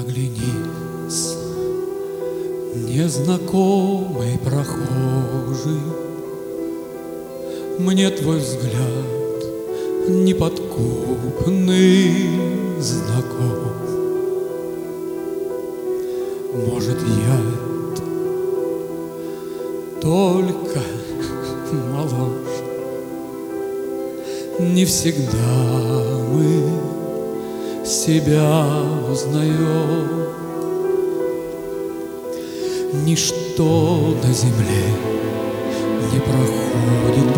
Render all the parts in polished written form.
Оглянись, незнакомый прохожий, мне твой взгляд неподкупный знаком. Может, я только моложе, не всегда мы себя узнаем. Ничто на земле не проходит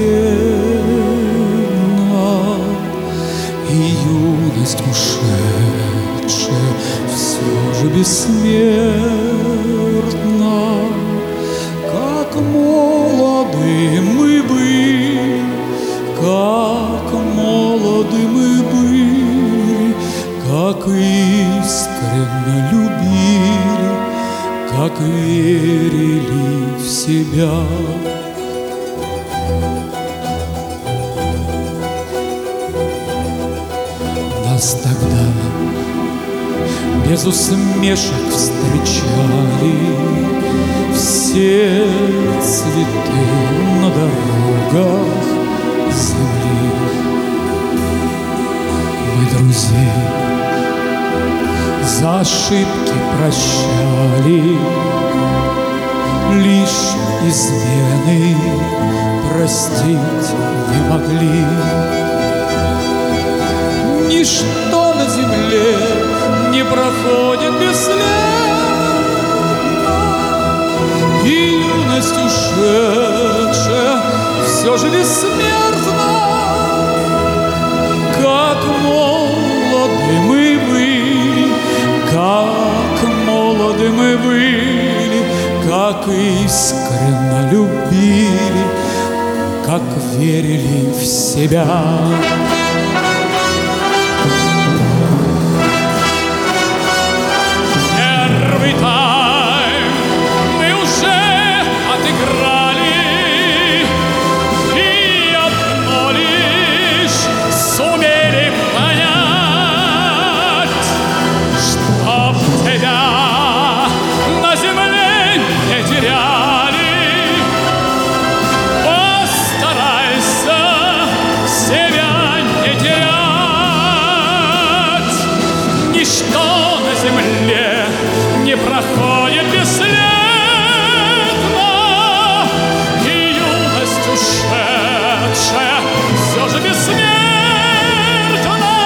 бесследно, и юность ушедшая все же бессмертна. Как молоды мы были, как молоды мы были, как искренно любили, как верили в себя. Нас тогда без усмешек встречали все цветы на дорогах земли. Мы друзей за ошибки прощали, лишь измены простить не могли. Ничто на земле не проходит бесследно, и юность ушедшая все же бессмертна. Как молоды мы были, как молоды мы были, как искренно любили, как верили в себя. Первый тайм мы уже отыграли, и одно лишь сумели понять, чтоб тебя на земле не теряли. Постарайся себя не терять. Ничто на земле не проходит бесследно, и юность ушедшая все же бессмертна.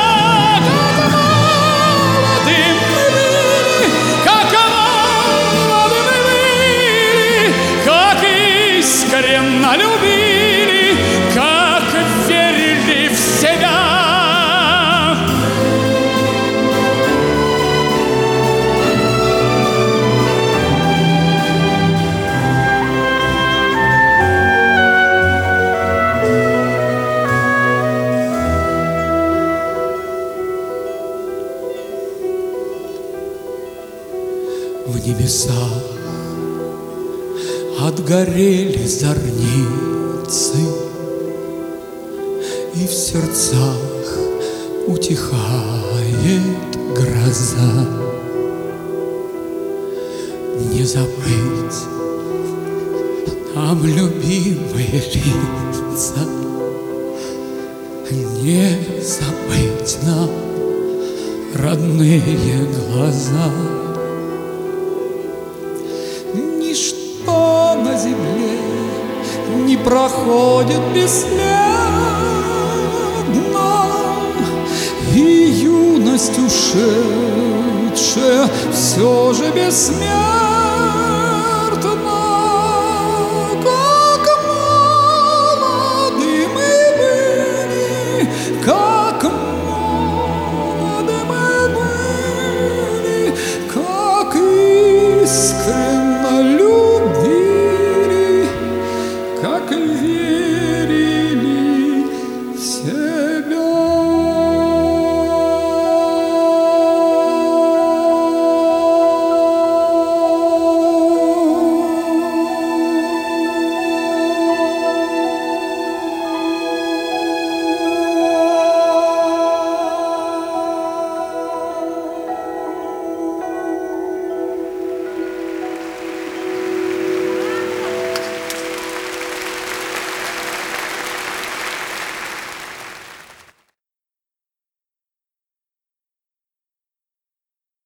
Как молоды мы были, как искренно любили, как верили в себя. В небесах отгорели зорницы, и в сердцах утихает гроза. Не забыть нам любимые лица, не забыть нам родные глаза. Ничто на земле не проходит бесследно, и юность ушедшая все же бессмертна.